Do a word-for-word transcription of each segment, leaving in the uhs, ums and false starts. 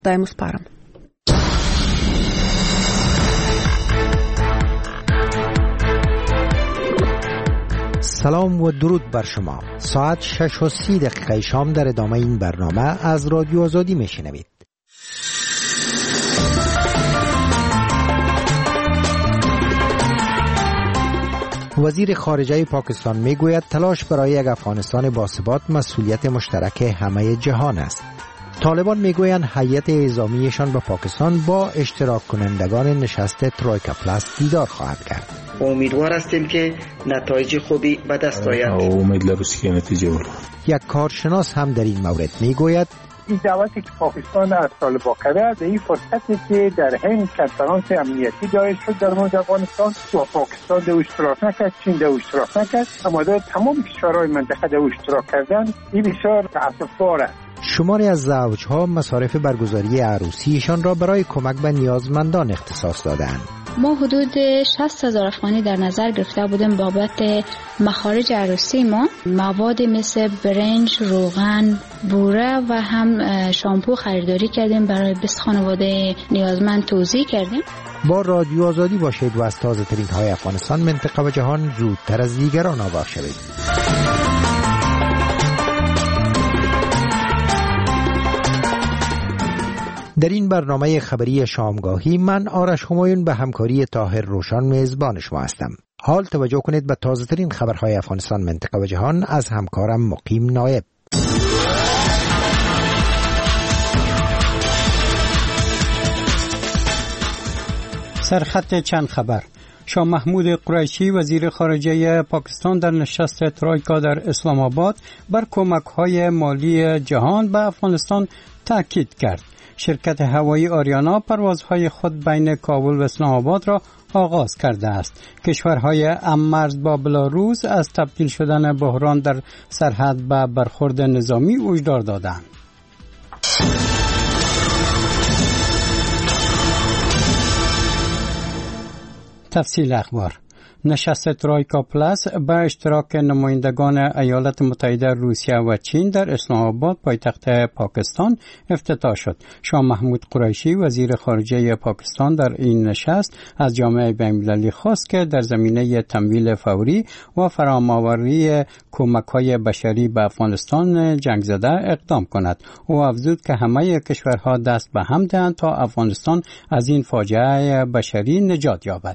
Dajmo sparam. سلام و درود بر شما. ساعت شش و سی دقیقه شام در ادامه این برنامه از رادیو آزادی میشنوید. وزیر خارجه پاکستان میگوید تلاش برای یک افغانستان باثبات مسئولیت مشترک همه جهان است. طالبان میگویند هیئت اعزامیشان به پاکستان با اشتراک کنندگان نشست ترویکا پلاس دیدار خواهد کرد. امیدوار هستیم که نتایج خوبی به دست آید. امید داریم که نتیجه بگیرد. یک کارشناس هم در این مورد میگوید این دعوتی که پاکستان از طالبان کرده این فرصتی که در این کنفرانس امنیتی دایر شد در مورد افغانستان و پاکستان در اشتراک نکرد، چین در اشتراک نکرد، اما در تمام کشورهای منطقه در اشتراک کردن این بسیار تأسف‌بار است. شماری از زوجها مصارف برگزاری عروسیشان را برای کمک به نیازمندان اختصاص دادند. ما حدود شصت هزار افغانی در نظر گرفته بودیم بابت مخارج عروسی ما، مواد مثل برنج، روغن، بوره و هم شامپو خریداری کردیم برای بیست خانواده نیازمند توزیع کردیم. با رادیو آزادی باشید و از تازه ترین های افغانستان، منطقه و جهان زودتر از دیگران آگاه شوید. در این برنامه خبری شامگاهی من آرش همایون به همکاری طاهر روشان میزبان شما هستم. حال توجه کنید به تازه ترین خبرهای افغانستان، منطقه و جهان از همکارم مقیم نایب. سرخط چند خبر. شاه محمود قریشی وزیر خارجه پاکستان در نشست ترویکا در اسلام آباد بر کمک‌های مالی جهان به افغانستان تاکید کرد. شرکت هوایی آریانا پروازهای خود بین کابل و اسلام آباد را آغاز کرده است. کشورهای هم‌مرز با بلاروس از تبدیل شدن بحران در سرحد به برخورد نظامی هشدار دادند. تفصیل اخبار. نشست ترویکا پلاس با اشتراک نمایندگان ایالات متحده روسیه و چین در اسلام آباد پایتخت پاکستان افتتاح شد. شاه محمود قریشی وزیر خارجه پاکستان در این نشست از جامعه بین‌المللی خواست که در زمینه تمویل فوری و فرام‌آوری کمک‌های بشری به افغانستان جنگ زده اقدام کند. او افزود که همه کشورها دست به هم دهند تا افغانستان از این فاجعه بشری نجات یابد.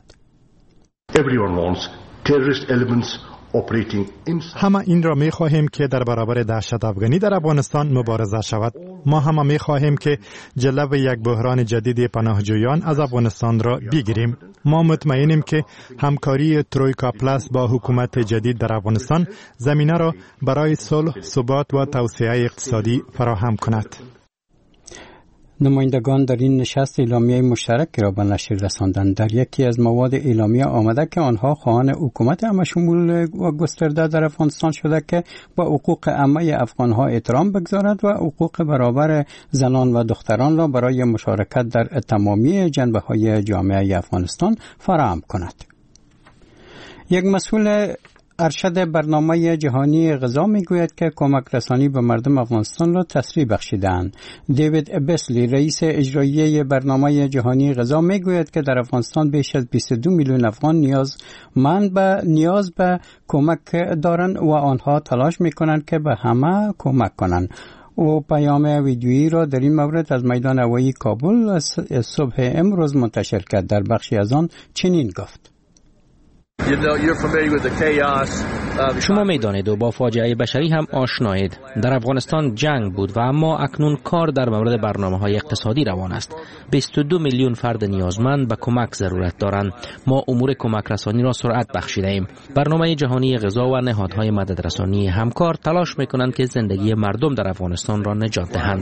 همه این را می خواهیم که در برابر دهشت افغانی در افغانستان مبارزه شود. ما همه می خواهیم که جلو یک بحران جدید پناهجویان از افغانستان را بگیریم. ما مطمئنیم که همکاری ترویکا پلاس با حکومت جدید در افغانستان زمینه را برای صلح، ثبات و توسعه اقتصادی فراهم کند. نمایندگان در این نشست اعلامیه مشترک را به نشر رساندند. در یکی از مواد اعلامیه آمده که آنها خواهان حکومت همه شمول و گسترده در افغانستان شده که با حقوق همه افغانها احترام بگذارد و حقوق برابر زنان و دختران را برای مشارکت در تمامی جنبه‌های جامعه افغانستان فراهم کند. یک مسئول ارشد برنامه جهانی غذا میگوید که کمک رسانی به مردم افغانستان را تسریع بخشیدند. دیوید بسلی رئیس اجرایی برنامه جهانی غذا میگوید که در افغانستان بیش از بیست و دو میلیون افغان نیازمند به نیاز به کمک دارند و آنها تلاش میکنند که به همه کمک کنند. او پیام ویدیویی را در این مورد از میدان هوایی کابل صبح امروز منتشر کرد. در بخشی از آن چنین گفت: شما میدانید و با فاجعه بشری هم آشنایید. در افغانستان جنگ بود و اما اکنون کار در مورد برنامه‌های اقتصادی روان است. بیست و دو میلیون فرد نیازمند به کمک ضرورت دارند. ما امور کمک رسانی را سرعت بخشیدیم. برنامه جهانی غذا و نهادهای مددرسانی همکار تلاش می‌کنند که زندگی مردم در افغانستان را نجات دهند.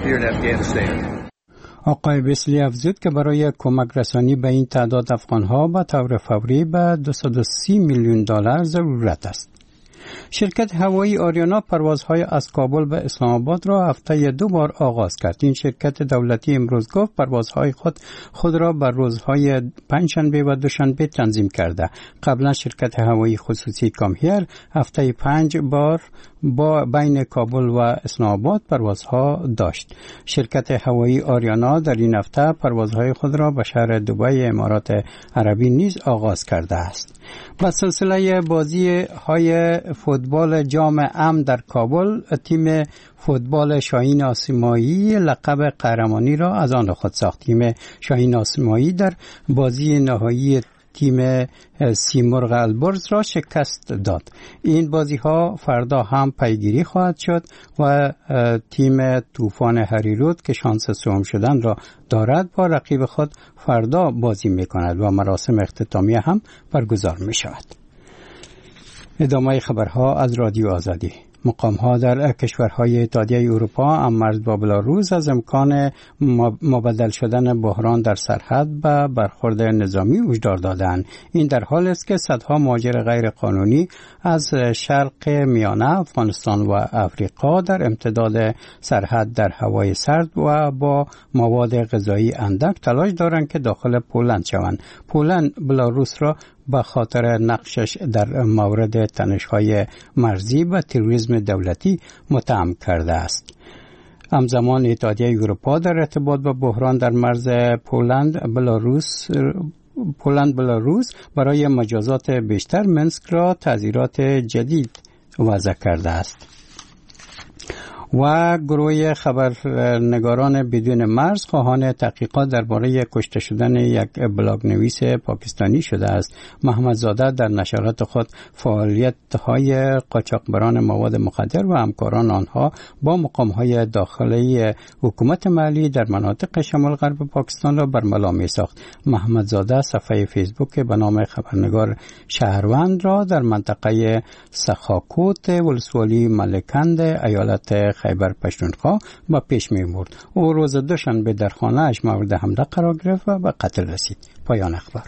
آقای بسلی افزود که برای کمک رسانی به این تعداد افغانها به طور فوری به دویست و سی میلیون دلار ضرورت است. شرکت هوایی آریانا پروازهای از کابل به اسلام آباد را هفته دو بار آغاز کرد. این شرکت دولتی امروز گفت پروازهای خود خود را بر روزهای پنجشنبه و دوشنبه تنظیم کرده. قبلا شرکت هوایی خصوصی کامهیر هفته پنج بار با بین کابل و اسلام آباد پروازها داشت. شرکت هوایی آریانا در این هفته پروازهای خود را به شهر دبی امارات عربی نیز آغاز کرده است. با سلسله بازی های فوتبال جام امن در کابل، تیم فوتبال شاهین آسمایی لقب قهرمانی را از آن خود ساخت. تیم شاهین آسمایی در بازی نهایی تیم سیمرغ البرز را شکست داد. این بازی ها فردا هم پیگیری خواهد شد و تیم طوفان هریرود که شانس سوم شدن را دارد با رقیب خود فردا بازی می کند و مراسم اختتامیه هم برگزار می شود. ادامه خبرها از رادیو آزادی. مقام‌ها در کشورهای اتحادیه اروپا هم مرز با بلاروس از امکان مبدل شدن بحران در سرحد به برخورد نظامی هشدار دادند. این در حالی است که صدها مهاجر غیر قانونی از شرق میانه، افغانستان و افریقا در امتداد سرحد در هوای سرد و با مواد غذایی اندک تلاش دارند که داخل پولند شوند. پولند بلاروس را به خاطر نقشش در مورد تنش‌های مرزی و تروریسم دولتی متهم کرده است. همزمان اتحادیه اروپا در ارتباط با بحران در مرز پولند بلاروس پولند بلاروس برای مجازات بیشتر منسک را تعزیرات جدید وضع کرده است. و گروه خبرنگاران بدون مرز خواهان تحقیقات درباره کشته شدن یک بلاگ نویس پاکستانی شده است. محمد زاده در نشرات خود فعالیت‌های قاچاقبران مواد مخدر و همکاران آنها با مقام‌های داخلی حکومت محلی در مناطق شمال غرب پاکستان را برملا می‌ساخت. محمد زاده صفحه فیسبوک به نام خبرنگار شهروند را در منطقه سخاکوت ولسوالی ملکند ایالت خیبر پشتونخوا با پیش می برد. او روز دوشنبه در خانه اش مورد حمله قرار گرفت و به قتل رسید. پایان اخبار.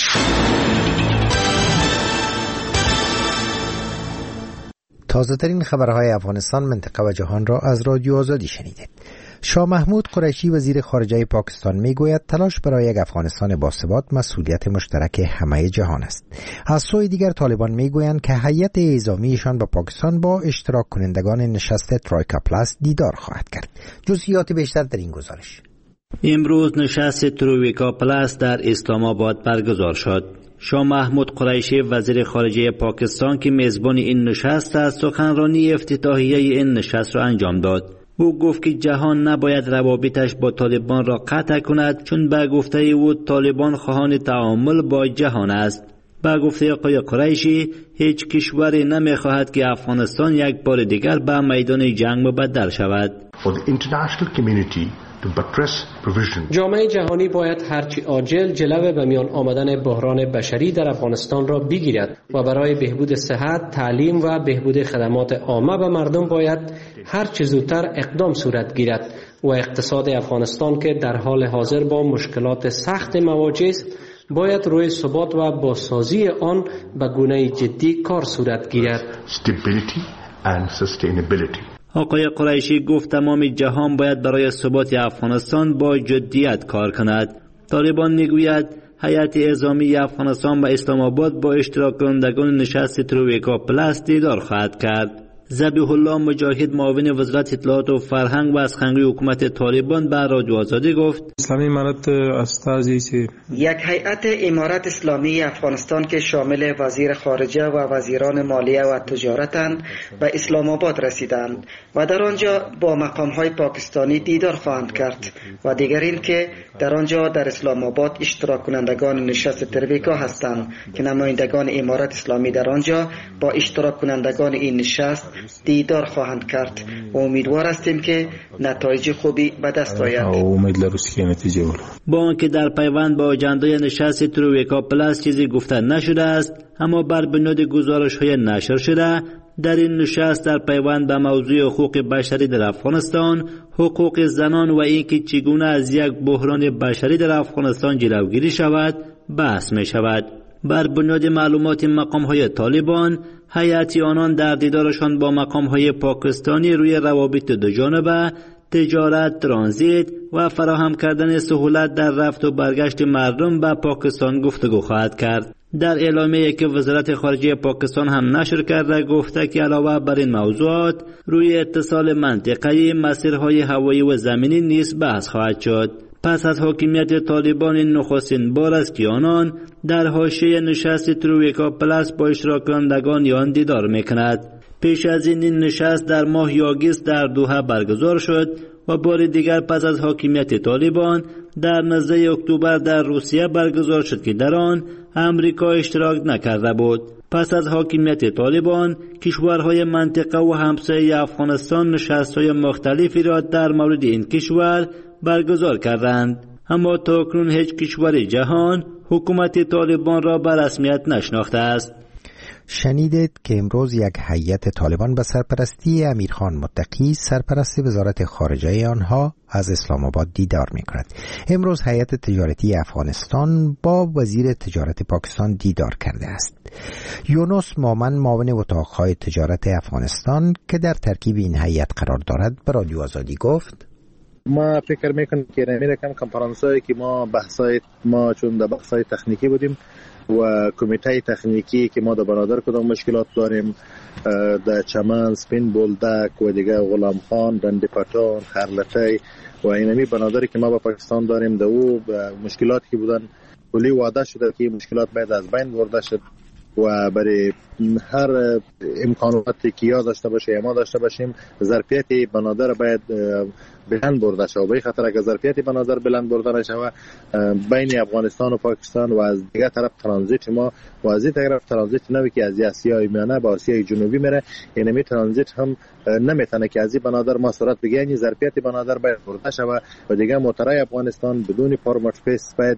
تازه ترین خبرهای افغانستان، منطقه و جهان را از رادیو آزادی شنیدید. شاه محمود قریشی وزیر خارجه پاکستان میگوید تلاش برای یک افغانستان باثبات مسئولیت مشترک همه جهان است. از سوی دیگر طالبان میگویند که هیئت اعزامیشان با پاکستان با اشتراک کنندگان نشست ترویکا پلاس دیدار خواهد کرد. جزئیات بیشتر در این گزارش. امروز نشست ترویکا پلاس در اسلام آباد برگزار شد. شاه محمود قریشی وزیر خارجه پاکستان که میزبان این نشست است سخنرانی افتتاحیه این نشست را انجام داد. او گفت که جهان نباید روابطش با طالبان را قطع کند، چون به گفته او طالبان خواهان تعامل با جهان است. به گفته آقای قریشی هیچ کشوری نمیخواهد که افغانستان یک بار دیگر به میدان جنگ مبدل شود. جامعه جهانی باید هرچی عاجل جلوه به میان آمدن بحران بشری در افغانستان را بگیرد و برای بهبود صحت، تعلیم و بهبود خدمات عامه به مردم باید هرچی زودتر اقدام صورت گیرد و اقتصاد افغانستان که در حال حاضر با مشکلات سخت مواجه است باید روی ثبات و بازسازی آن به گونه جدی کار صورت گیرد. Stability and sustainability. آقای قریشی گفت تمام جهان باید برای ثبات افغانستان با جدیت کار کند. طالبان میگوید هیئت اعزامی افغانستان و اسلام آباد با اشتراک کنندگان نشست ترویکا پلاس دیدار خواهد کرد. ذبیح الله مجاهد معاون وزارت اطلاعات و فرهنگ و از سخنگوی حکومت طالبان به رادیو آزادی گفت اسلامی امارت استازی یک هیئت امارت اسلامی افغانستان که شامل وزیر خارجه و وزیران مالیه و تجارتند به اسلام آباد رسیدند و در آنجا با مقام‌های پاکستانی دیدار خواهند کرد و دیگر این که در آنجا در اسلام آباد اشتراک کنندگان نشست ترویکا هستند که نمایندگان امارت اسلامی در آنجا با اشتراک کنندگان این نشست دیدار خواهند کرد و امیدوار هستیم که نتایج خوبی به دست آید. با آنکه در پیوند با اجنده نشست ترویکا پلاس چیزی گفته نشده است، اما بر بنیاد گزارش‌های نشر شده در این نشست در پیوند به موضوع حقوق بشری در افغانستان، حقوق زنان و اینکه چگونه از یک بحران بشری در افغانستان جلوگیری شود بحث می شود. بر بنیاد معلومات مقام‌های طالبان، هیئت آنان در دیدارشان با مقام‌های پاکستانی روی روابط دوجانبه، تجارت، ترانزیت و فراهم کردن سهولت در رفت و برگشت مردم به پاکستان گفتگو خواهد کرد. در اعلامیه‌ای که وزارت خارجه پاکستان هم نشر کرده گفته که علاوه بر این موضوعات روی اتصال منطقه‌ای، مسیرهای هوایی و زمینی نیز بحث خواهد شد. پس از حاکمیت طالبان نخستین بار است که آنان در حاشیه نشست ترویکا پلاس با اشتراک کنندگان آن دیدار میکند. پیش از این این نشست در ماه آگوست در دوحه برگزار شد و بار دیگر پس از حاکمیت طالبان در نزدیک اکتبر در روسیه برگزار شد که در آن امریکا اشتراک نکرده بود. پس از حاکمیت طالبان کشورهای منطقه و همسایه افغانستان نشست‌های مختلفی را در مورد این کشور برگزار کردند، اما تاکنون هیچ کشور جهان حکومت طالبان را به رسمیت نشناخته است. شنیدید که امروز یک هیئت طالبان به سرپرستی امیرخان متقی سرپرست وزارت خارجه آنها از اسلام آباد دیدار می‌کند. امروز هیئت تجارتی افغانستان با وزیر تجارت پاکستان دیدار کرده است. یونس مومن معاون اتاق‌های تجارت افغانستان که در ترکیب این هیئت قرار دارد به رادیو آزادی گفت: ما فکر میکنم که نمیره کم کنفرانسایی که ما بحثای ما چون در بحثای تکنیکی بودیم و کمیته تکنیکی که ما در برادر کدام مشکلات داریم در چمن، سپین بولدک و دیگه غلام خان، دنده پتان، خرلطی و اینمی برادری که ما با پاکستان داریم در او مشکلاتی که بودن کلی وعده شده که مشکلات باید از بین برده شد و برای هر امکاناتی که یا داشته باشه ما داشته باشیم ظرفیت بنادر باید بلند برده شود. به خاطر اگر ظرفیت بنادر بلند برده نشه بین افغانستان و پاکستان و از دیگه طرف ترانزیت ما و از این طرف ترانزیت نوی که از آسیای میانه با آسیای جنوبی میره، اینمی ترانزیت هم نمیتونه که از این بنادر ما سرعت بگیریم. ظرفیت بنادر باید برده شود و دیگه موترای افغانستان بدون پرمیت فیس باید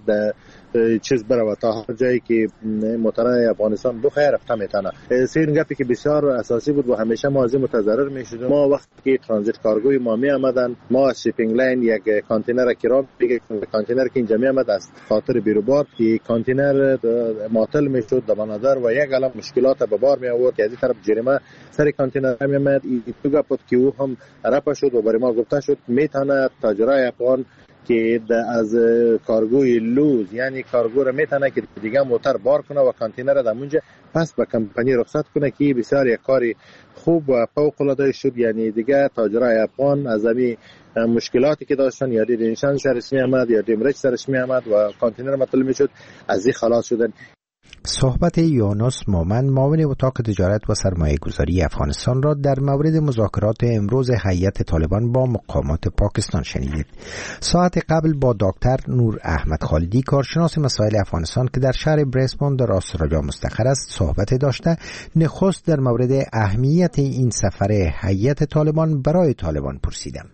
چیز بره تا هر جایی که موترای افغانستان بخیر رفته میتونه. سین گپی که بسیار اساسی بود و همیشه ما از این متضرر میشدیم. ما وقتی که ترانزیت کارگوی ما می آمدن، ما از شیپینگ لاین یک کانتینر کرام دیگه کانتینر که اینجا می آمد از خاطر بیروبار که کانتینر معطل میشد در بنادر و یک عالم مشکلات به بار می آورد که از این طرف جریمه سر کانتینر می آمد. این تو گپ که او هم رفع شد و برای ما گفته شد میتونه تاجرای افغان که از کارگوی لوز یعنی کارگو را میتونه که دیگه موتر بار کنه و کانتینر را اونجا پس به کمپانی رخصت کنه که بسیار یک کاری خوب و فوق العاده شد. یعنی دیگه تاجرای افغان از همین مشکلاتی که داشتن یا دیدنشان سرش می آمد یا دیمرچ سرش می آمد و کانتینر مطلع می شد از این خلاص شدن. صحبت یونس مومن معاون اتاق تجارت و سرمایه گذاری افغانستان را در مورد مذاکرات امروز هیئت طالبان با مقامات پاکستان شنیدید. ساعت قبل با دکتر نور احمد خالدی کارشناس مسائل افغانستان که در شهر بریسبن در استرالیا مستقر است صحبت داشته. نخست در مورد اهمیت این سفر هیئت طالبان برای طالبان پرسیدم.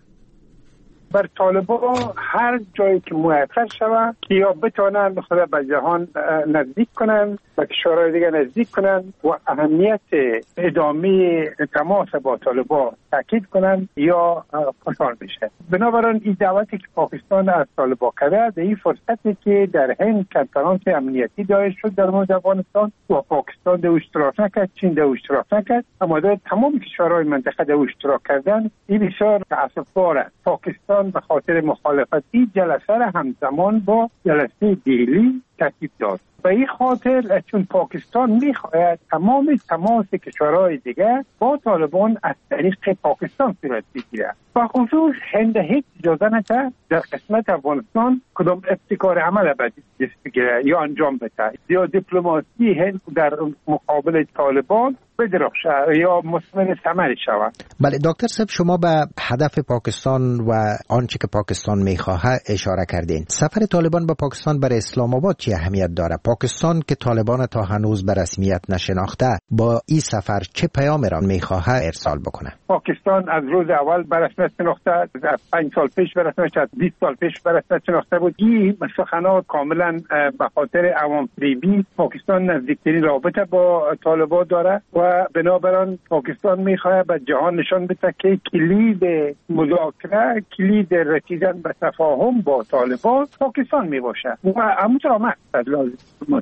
بر طالبان هر جایی که موفق شود که یا بتونن خود به جهان نزدیک کنن و کشورهای دیگه نزدیک کنن و اهمیت ادامه تماس با طالبان تاکید کنن یا خوشحال بشه. بنابراین این دعوتی که پاکستان از طالبان کرده در این فرصتی که در هند کنفرانس امنیتی دایر شد در مورد افغانستان و پاکستان در اشتراک نکرد، چین در اشتراک نکرد، اما در تمام کشورهای منطقه در اشتراک کردن، این بسیار تأسف‌بار است. پاکستان به خاطر مخالفت این جلسه را همزمان با جلسه دهلی ترتیب داد. به این خاطر چون پاکستان میخواهد تمام تماس کشورهای دیگر با طالبان از طریق پاکستان صورت بگیرد و خصوص هند هیچ اجازه نده در قسمت افغانستان کدام ابتکار عمل بدی بگیره یا انجام بده یا دیپلماسی هند در مقابل طالبان بدرخشه یا مثمر ثمری شود. بله دکتر صاحب، شما به هدف پاکستان و آنچه که پاکستان میخواهد اشاره کردین. سفر طالبان به پاکستان برای اسلام آباد چه اهمیت داره؟ پاکستان که طالبان تا هنوز به رسمیت نشناخته با این سفر چه پیام را میخواهد ارسال بکنه؟ پاکستان از روز اول به رسمیت شناخته، از پنج سال پیش به رسمیت، از بیست سال پیش به رسمیت شناخته بود. این سخنان کاملا به خاطر عوام فریبی. پاکستان نزدیکترین رابطه با طالبان داره و و بنابراین پاکستان میخواد به جهان نشان بده که کلید مذاکره، کلید رسیدن به تفاهم با طالبان پاکستان میباشه و همونطور هم هست لازم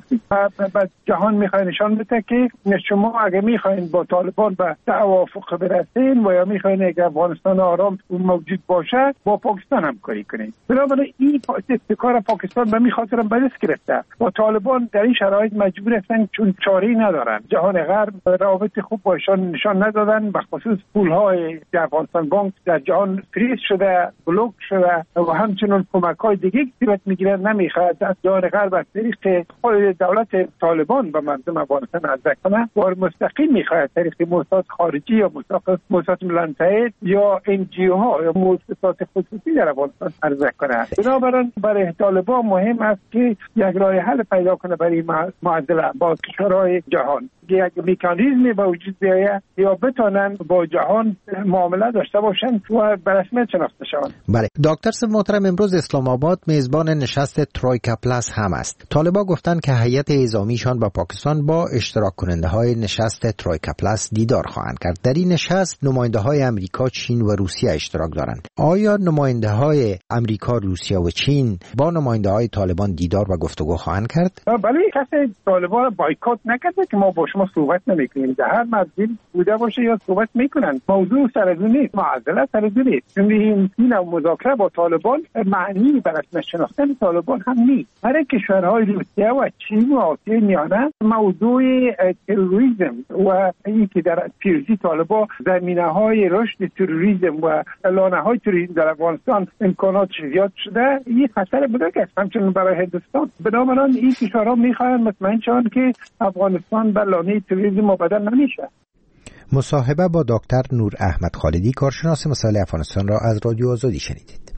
به جهان میخواد نشان بده که شما اگه میخواین با طالبان به توافق برسین و یا میخواین اگه افغانستان آرام موجود باشه با پاکستان همکاری کنید. بنابراین این کار پاکستان به می خاطر به دست گرفته و طالبان در این شرایط مجبور هستن چون چاره‌ای ندارن. جهان غرب روابط خوب باشان نشان ندادن، به خصوص پول‌های افغانستان بانک در جهان فریز شده، بلوک شده و همچنین کمک‌های دیگه که صورت میگیرن نمیخواد از جهان غرب از طریق دولت طالبان به مردم افغانستان عرضه کنه و مستقیم میخواد طریق موسسات خارجی یا موسسات ملل متحد یا ان جی او ها یا موسسات خصوصی در افغانستان عرضه کنه. بنابراین برای طالبان مهم است که یک راه حل پیدا کنه برای معادله با کشورهای جهان، یک مکانیزمی به وجود بیاید یا بتونن با جهان معامله داشته باشن و به رسمیت شناخته شوند. بله دکتر صاحب محترم، امروز اسلام آباد میزبان نشست ترویکا پلاس هم است. طالبان گفتند که هیئت اعزامیشان با پاکستان با اشتراک کننده های نشست ترویکا پلاس دیدار خواهند کرد. در این نشست نماینده های امریکا، چین و روسیه اشتراک دارند. آیا نماینده های امریکا، روسیه و چین با نماینده های طالبان دیدار و گفتگو خواهند کرد؟ بله، کسی طالبان بایکوت نکرده که ما با شما صحبت نمیکنیم. در هر مجلس بوده باشه یا صحبت میکنن. موضوع سرزون نیست، معادله سرزون نیست. این این مذاکره با طالبان معنی برای شناختن طالبان هم نیست. برای کشورهای روسیه و چین و آسیای میانه موضوع تروریسم و اینکه در پیروزی طالبان زمینه‌های رشد تروریسم و لانه‌های تروریسم در افغانستان امکاناتش زیاد شده، این خطر بزرگ است همچنین برای هندوستان. بنابراین این کشورها میخواهند مطمئن شوند که افغانستان بر لانه تروریسم مبتلا نمیشه. مصاحبه با دکتر نور احمد خالدی، کارشناس مسائل افغانستان را از رادیو آزادی شنیدید.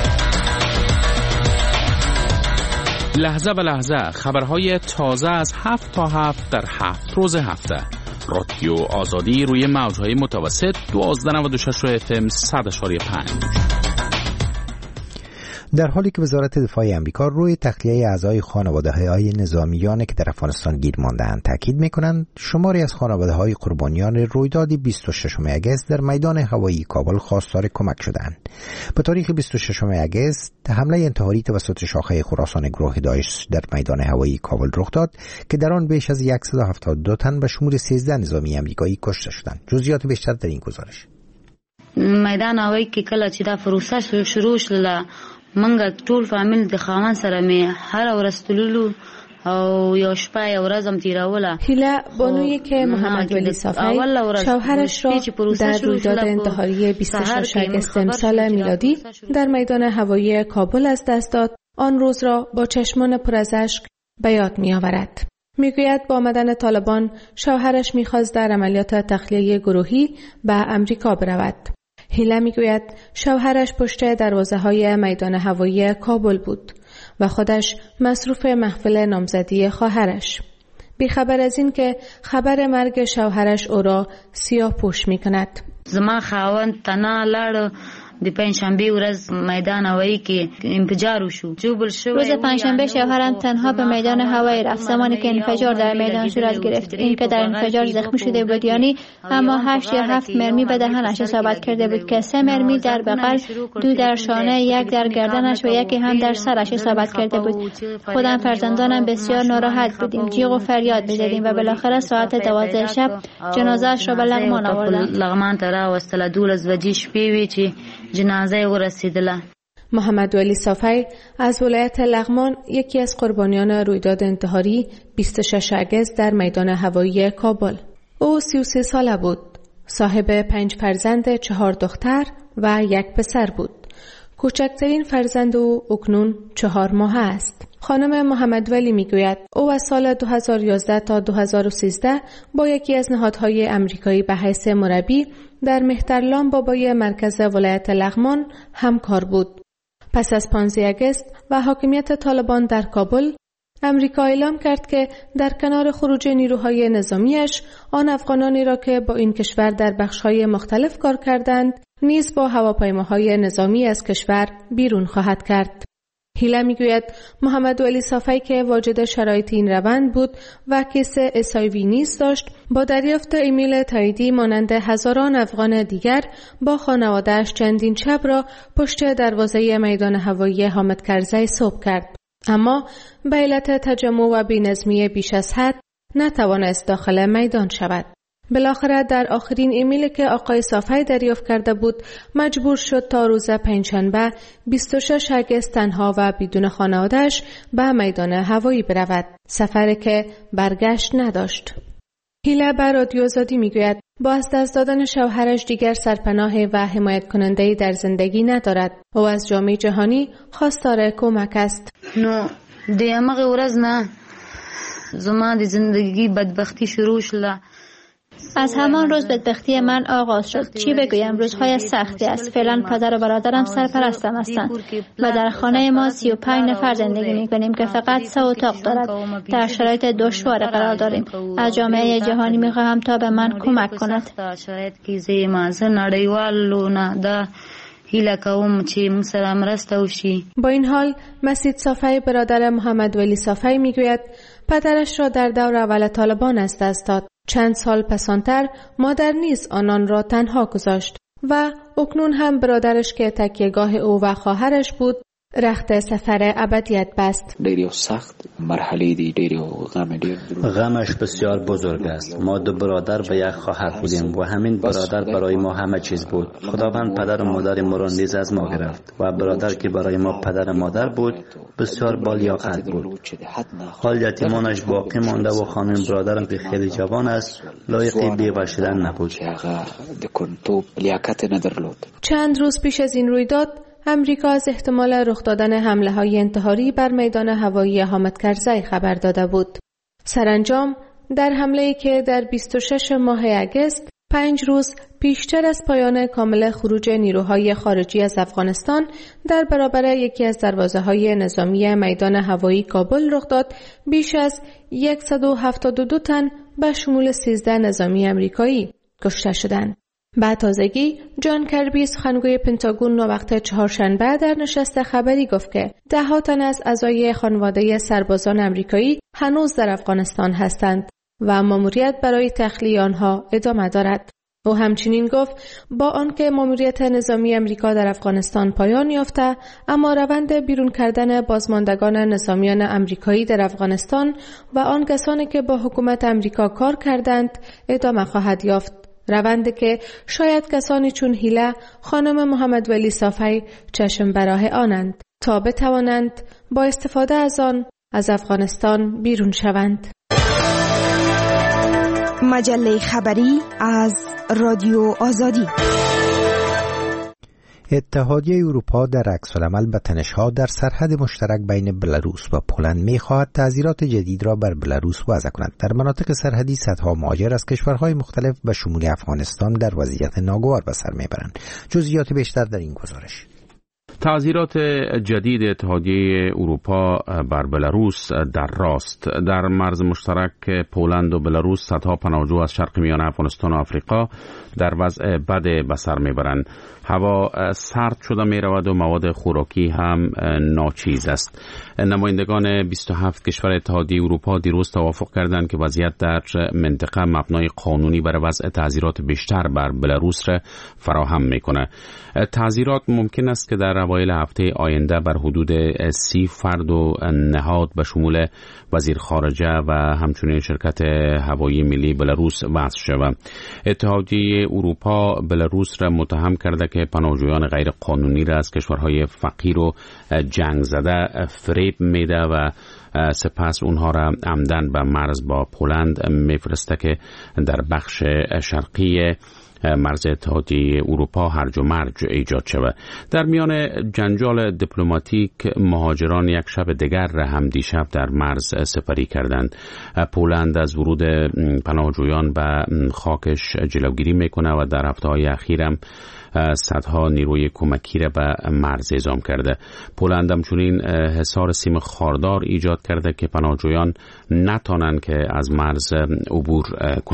لحظه به لحظه خبرهای تازه از هفت تا هفت در هفت روز هفته. رادیو آزادی روی موجهای متوسط دوازده و نود و شش اف ام صد اشاری پنج. در حالی که وزارت دفاع آمریکا روی تخلیه اعضای خانواده‌های نظامیان که در افغانستان گیر مانده‌اند تاکید می‌کنند، شماری از خانواده‌های قربانیان رویداد بیست و ششم اگست در میدان هوایی کابل خواستار کمک شدند. به تاریخ بیست و ششم اگست حمله انتحاری توسط شاخه خراسان گروه داعش در میدان هوایی کابل رخ داد که در آن بیش از صد و هفتاد و دو تن به شمول سیزده نظامی آمریکایی کشته شدند. جزئیات بیشتر در این گزارش. میدان هوایی کې کله چې دا پروسه شروع شله، منګه ټول فامیل د خاوند سره می هر ورځ تللو او یو شپه یو ورځ هم تیروله. هیله بانویی که محمد ولی صافی شوهرش را در رویداد انتحاری بیست و شش اگست امسال میلادی در میدان هوایی کابل از دست داد، آن روز را با چشمان پر از اشک به یاد می آورد. میگوید با آمدن طالبان شوهرش میخواست در عملیات تخلیه گروهی به امریکا برود. هیله میگوید شوهرش پشت دروازه های میدان هوایی کابل بود و خودش مصروف محفل نامزدی خواهرش. بیخبر از این که خبر مرگ شوهرش او را سیاه پوش میکند. زما خاوند تنها لاړ د پنجشنبه ورځ میدان هوایی کې انفجار وشو. روز پنجشنبه شوهرم تنها به میدان هوایی رفت زمانی که انفجار در میدان صورت گرفت. این که در انفجار زخمی شده بود یعنی، اما هشت یا هفت مرمی به دهنش اصابت کرده بود که سه مرمی در بغل، دو در شانه، یک در گردنش و یکی هم در سرش اصابت کرده بود. خودم فرزندانم بسیار ناراحت بودیم، جیغ و فریاد می‌زدیم و بالاخره ساعت دوازده شب جنازه‌اش را به لغمان آوردند. لغمان ته راوستله دولس بجې شپې وې چې جنازه ورسیدله. محمد ولی صافی از ولایت لغمان یکی از قربانیان رویداد انتحاری بیست و شش اگست در میدان هوایی کابل. او سی و سه ساله بود. صاحب پنج فرزند، چهار دختر و یک پسر بود. کوچکترین فرزند او اکنون چهار ماه است. خانم محمد ولی میگوید او از سال دو هزار و یازده تا دو هزار و سیزده با یکی از نهادهای امریکایی به حیث مربی در مهترلام بابای مرکز ولایت لغمان همکار بود. پس از پانزده اگست و حاکمیت طالبان در کابل، امریکا اعلام کرد که در کنار خروج نیروهای نظامیش، آن افغانانی را که با این کشور در بخش‌های مختلف کار کردند، نیز با هواپیماهای نظامی از کشور بیرون خواهد کرد. هیله میگوید محمد ولی صافی که واجد شرایط این روند بود و کیس اچ آی وی نیز داشت، با دریافت ایمیل تاییدی مانند هزاران افغان دیگر با خانواده‌اش چندین شب را پشت دروازه میدان هوایی حامد کرزی صبح کرد، اما به علت تجمع و بی‌نظمی بیش از حد نتوانست داخل میدان شود. بالاخره در آخرین ایمیلی که آقای صافی دریافت کرده بود مجبور شد تا روز پنجشنبه بیست و شش اگست تنها و بدون خانواده‌اش به میدان هوایی برود، سفری که برگشت نداشت. هیله به رادیو آزادی میگوید با از دست دادن شوهرش دیگر سرپناه و حمایت کننده در زندگی ندارد و از جامعه جهانی خواستار کمک است. نو د هغه ورځ نه زما د زندگی بدبختی شروع شله. از همان روز بدبختی من آغاز شد. چی بگویم، روزهای سختی است. فعلا پدر و برادرم سرپرستم هستند و در خانه ما سی و پنج نفر زندگی می‌کنیم که فقط سه اتاق دارد. در شرایط دشوار قرار داریم. از جامعه جهانی می‌خواهم تا به من کمک کند. با این حال مسعود صافی برادر محمد ولی صافی میگوید پدرش را در دور اول طالبان از دست داد. چند سال پسانتر مادر نیز آنان را تنها گذاشت و اکنون هم برادرش که تکیهگاه او و خواهرش بود رخت سفر ابدیت بست. ډېر سخت مرحله دی، ډېر غم ډېر غمش بسیار بزرگ است. ما دو برادر به یک خواهر بودیم و همین برادر برای ما همه چیز بود. خداوند پدر و مادر ما را نیز از ما گرفت و برادر که برای ما پدر و مادر بود بسیار بالیاقت بود. حال یتیمانش باقی مانده و خانم برادرم که خیلی جوان است لایق بیوه شدن نبود. چند روز پیش از این رویداد امریکا از احتمال رخ دادن حمله‌های انتحاری بر میدان هوایی حامد کرزی خبر داده بود. سرانجام در حمله‌ای که در بیست و شش ماه اگست، پنج روز پیشتر از پایان کامل خروج نیروهای خارجی از افغانستان در برابر یکی از دروازه‌های نظامی میدان هوایی کابل رخ داد، بیش از صد و هفتاد و دو تن به شمول سیزده نظامی امریکایی کشته شدند. به تازگی جان کربی سخنگوی پنتاگون وقت چهارشنبه در نشست خبری گفت که ده ها تن از اعضای خانواده سربازان امریکایی هنوز در افغانستان هستند و ماموریت برای تخلیه آنها ادامه دارد. او همچنین گفت با آنکه ماموریت نظامی امریکا در افغانستان پایان یافته، اما روند بیرون کردن بازماندگان نظامیان امریکایی در افغانستان و آن کسانی که با حکومت امریکا کار کردند ادامه خواهد یافت. روند که شاید کسانی چون هیله خانم محمد ولی صافی چشم براه آنند تا بتوانند با استفاده از آن از افغانستان بیرون شوند. مجله خبری از رادیو آزادی. اتحادیه اروپا در عکس‌العمل به تنش‌ها در سرحد مشترک بین بلاروس و پولند می‌خواهد تعزیرات جدید را بر بلاروس وضع کند. در مناطق سرحدی صدها مهاجر از کشورهای مختلف به شمول افغانستان در وضعیت ناگوار به سر میبرند. جزئیات بیشتر در این گزارش. تعزیرات جدید اتحادیه اروپا بر بلاروس در راست. در مرز مشترک پولند و بلاروس صدها پناهجو از شرق میانه افغانستان و آفریقا در وضع بد به سر میبرند. هوا سرد شده می رود و مواد خوراکی هم ناچیز است. نمایندگان بیست و هفت کشور اتحادیه اروپا دیروز توافق کردند که وضعیت در منطقه مبنای قانونی برای وضع تعزیرات بیشتر بر بلاروس را فراهم میکنه. تعزیرات ممکن است که در اوایل هفته آینده بر حدود سی فرد و نهاد به شمول وزیر خارجه و همچنین شرکت هوایی ملی بلاروس وضع شود. اتحادیه اروپا بلاروس را متهم کرده که پناهجویان غیر قانونی را از کشورهای فقیر و جنگ زده فریب میده و سپس اونها را عمدن به مرز با پولند میفرسته که در بخش شرقی مرز اتحادیه اروپا هرج و مرج ایجاد شود. در میان جنجال دیپلماتیک مهاجران یک شب دیگر را هم دیشب در مرز سپری کردند. پولند از ورود پناهجویان به خاکش جلوگیری میکنه و در هفته‌های اخیر هم صدها نیروی کمکی را به مرز اعزام کرده. پولند همچنین حصار سیم خاردار ایجاد کرده که پناهجویان نتوانند که از مرز عبور کنند.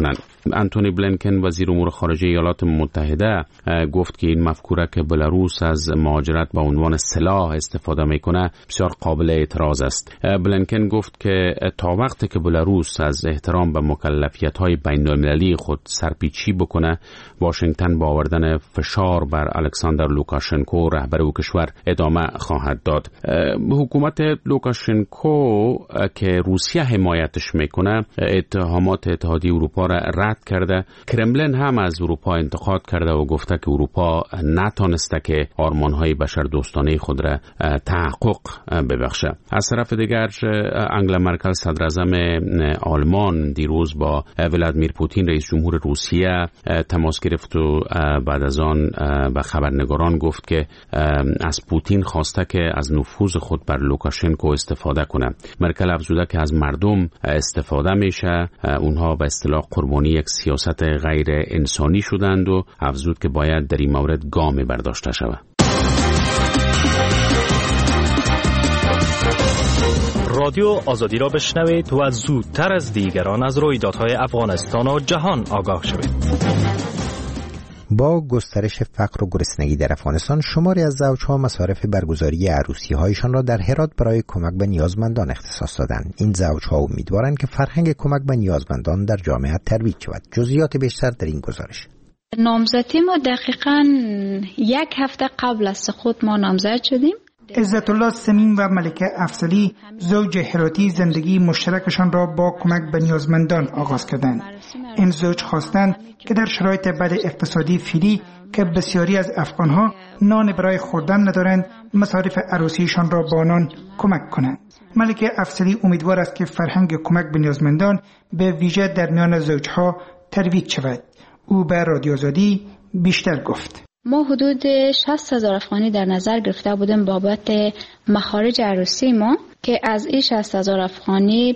انتونی بلینکن وزیر امور خارجه ایالات متحده گفت که این مفکوره که بلاروس از مهاجرت با عنوان سلاح استفاده میکنه بسیار قابل اعتراض است. بلینکن گفت که تا وقتی که بلاروس از احترام به مکلفیت‌های بین‌المللی خود سرپیچی بکنه، واشنگتن با آوردن فشار بر الکساندر لوکاشنکو رهبر او کشور ادامه خواهد داد. حکومت لوکاشنکو که روسیه حمایتش میکنه اتهامات اتحادیه اروپا را رد کرده. کرملین هم از اروپا انتقاد کرده و گفته که اروپا نتانسته که آرمان‌های بشردوستانه خود را تحقق ببخشه. از طرف دیگر انگلا مرکل صدر اعظم آلمان دیروز با ولادیمیر پوتین رئیس جمهور روسیه تماس گرفت و بعد از آن به خبرنگاران گفت که از پوتین خواسته که از نفوذ خود بر لوکاشنکو استفاده کنه. مرکل افزوده که از مردم استفاده میشه، اونها به اصطلاح قربانی یک سیاست غیر انسانی شدند و افزود که باید در این مورد گامی برداشته شود. رادیو آزادی را بشنوید و زودتر از دیگران از رویدادهای افغانستان و جهان آگاه شوید. با گسترش فقر و گرسنگی در افغانستان، شماری از زوجها مصارف برگزاری عروسی‌هایشان را در هرات برای کمک به نیازمندان اختصاص دادند. این زوجها امیدوارند که فرهنگ کمک به نیازمندان در جامعه ترویج شود. جزئیات بیشتر در این گزارش. نامزدی ما دقیقاً یک هفته قبل از سقوط ما نامزد شدیم. عزت الله سمین و ملکه افضلی زوج هراتی زندگی مشترکشان را با کمک به نیازمندان آغاز کردند. این زوج خواستند که در شرایط بد اقتصادی فعلی که بسیاری از افغانها نان برای خوردن ندارند، مصارف عروسیشان را با آنان کمک کنند. ملکه افضلی امیدوار است که فرهنگ کمک به نیازمندان به ویژه در میان زوجها ترویج شود. او به رادیو آزادی بیشتر گفت. ما حدود شصت هزار افغانی در نظر گرفته بودیم بابت مخارج عروسی ما که از این شصت هزار افغانی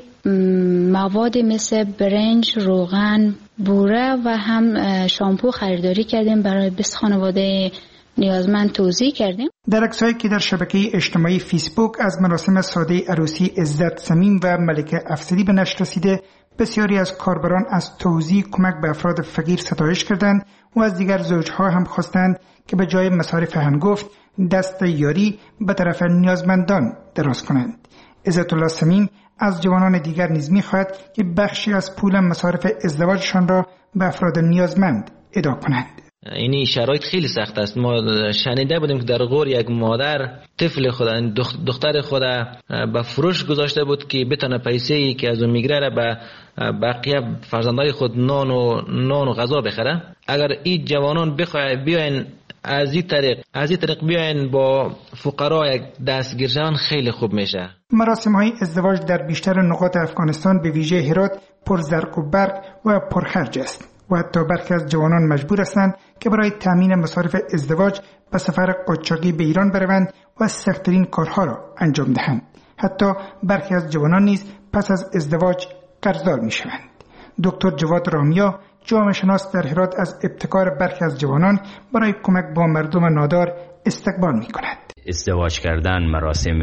مواد مثل برنج، روغن، بوره و هم شامپو خریداری کردیم برای بیست خانواده نیازمند توزیع کردیم. در عکسایی که در شبکه اجتماعی فیسبوک از مراسم ساده عروسی عزت سمین و ملکه افضلی به نشر رسیده، بسیاری از کاربران از توزیع کمک به افراد فقیر ستایش کردند و از دیگر زوجها هم خواستند که به جای مصارف هنگفت دست یاری به طرف نیازمندان دراز کنند. عزت الله سمین از جوانان دیگر نیز می‌خواهد که بخشی از پول مصارف ازدواجشان را به افراد نیازمند ادا کنند. این شرایط خیلی سخت است. ما شنیده بودیم که در غور یک مادر طفل خود دختر خود به فروش گذاشته بود که بتونه پیسه‌ای که از اون میگیره را به بقیه فرزندای خود نان و نان و غذا بخره. اگر این جوانان بخواهند بیاین از این طریق از این طریق بیاین با فقرا یک دستگیر شون، خیلی خوب میشه. مراسم های ازدواج در بیشتر نقاط افغانستان به ویژه هرات پر زرق و برق و پرخرج است و حتی برخی از جوانان مجبور هستند که برای تامین مصارف ازدواج به سفر قاچاقی به ایران بروند و سخت‌ترین کارها را انجام دهند. حتی برخی از جوانان نیز پس از ازدواج قرضدار میشوند. دکتر جواد رامیا، جامعه شناس در هرات، از ابتکار برخی از جوانان برای کمک با مردم نادار استقبال می‌کند. ازدواج کردن، مراسم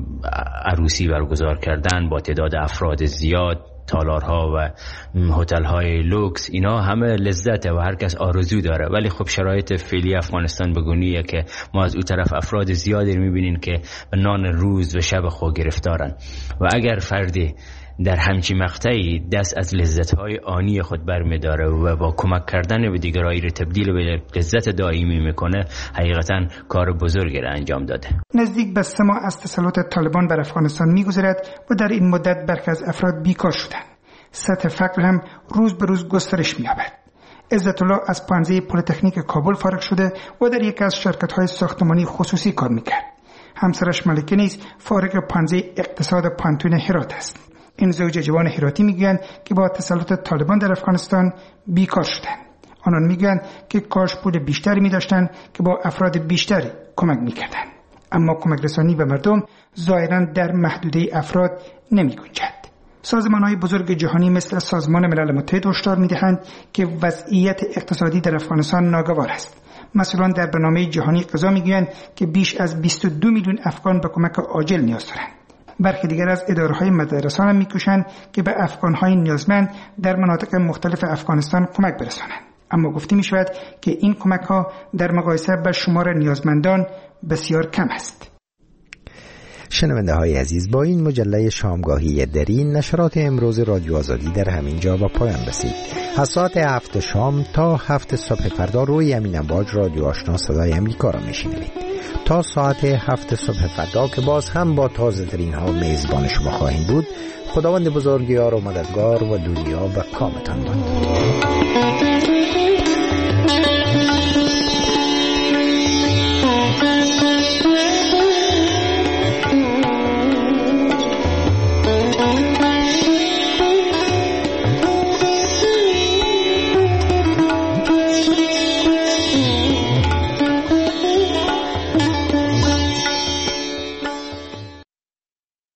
عروسی برگزار کردن با تعداد افراد زیاد، تالارها و هتل‌های لوکس، اینا همه لذته و هر کس آرزو داره، ولی خب شرایط فعلی افغانستان بگونیه که ما از اون طرف افراد زیادی می‌بینیم که به نان روز و شب خود گرفتارن و اگر فردی در همچین مقطعی دست از لذت‌های آنی خود برمی‌داره و با کمک کردن به دیگرانی را تبدیل به لذت دائمی میکنه، حقیقتاً کار بزرگی را انجام داده. نزدیک به سه ماه از تسلط طالبان بر افغانستان می‌گذرد و در این مدت برخی از افراد بیکار شدند. سطح فقر هم روز به روز گسترش می‌یابد. عزت الله از پانزه پلی‌تکنیک کابل فارغ شده و در یکی از شرکت‌های ساختمانی خصوصی کار می‌کرد. همسرش ملکه نیز فارغ پانزه اقتصاد پانتون هرات است. این زوج جوان هراتی میگویند که با تسلط طالبان در افغانستان بیکار شدند. آنان میگویند که کاش پول بیشتری می‌داشتند که با افراد بیشتری کمک می‌کردند، اما کمک رسانی به مردم ظاهراً در محدوده افراد نمی‌گنجد. سازمان‌های بزرگ جهانی مثل سازمان ملل متحد هشدار می‌دهند که وضعیت اقتصادی در افغانستان ناگوار است. مسئولان در برنامه جهانی غذا می‌گویند که بیش از بیست و دو میلیون افغان به کمک عاجل نیاز دارند. برخی دیگر از اداره‌های مدرسان هم می‌کوشند که به افغان‌های نیازمند در مناطق مختلف افغانستان کمک برسانند. اما گفته می‌شود که این کمک‌ها در مقایسه با شمار نیازمندان بسیار کم است. شنونده های عزیز، با این مجله شامگاهی دری نشرات امروز رادیو آزادی در همین جا با پایان رسید. از ساعت هفت شام تا هفت صبح فردا روی امین امواج رادیو آشنا صدای امریکا را میشنوید. تا ساعت هفت صبح فردا که باز هم با تازه ترین ها میزبان شما خواهیم بود. خداوند بزرگیار و مددگار و دنیا و کامتان باد.